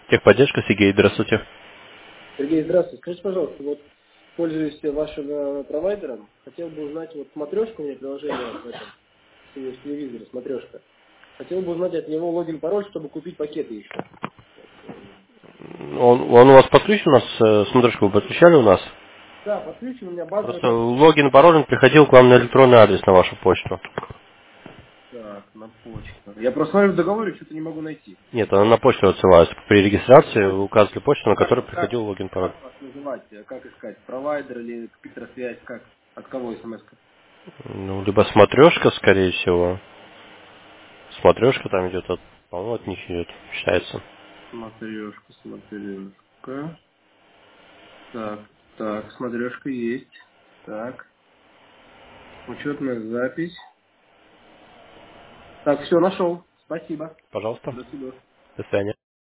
Техподдержка, Сергей, здравствуйте. Сергей, здравствуйте. Скажите, пожалуйста, вот пользуюсь вашим провайдером. Хотел бы узнать, вот смотрешка у меня приложение в этом в телевизоре, смотрешка. Хотел бы узнать от него логин, пароль, чтобы купить пакеты еще. Он у вас подключен у нас, смотришь, вы подключали у нас? Да, подключен, у меня базовый Просто подключен. логин, пароль он приходил к вам на электронный адрес, на вашу почту. Так, на почту. Я просто смотрю в договоре, что-то не могу найти. Нет, она на почту отсылается. При регистрации Почту. вы указывали почту, на которую Как, приходил логин, пароль. как вас называть? Как искать? Провайдер или Петросвязь? Как? От кого смс? Ну, либо смотрешка, скорее всего. Смотрешка там идет, по-моему, от них идет, считается. Смотрешка, смотрешка. Так, так, смотрешка есть. Так. Учетная запись. Так, все, нашел. Спасибо. Пожалуйста. До свидания. До свидания.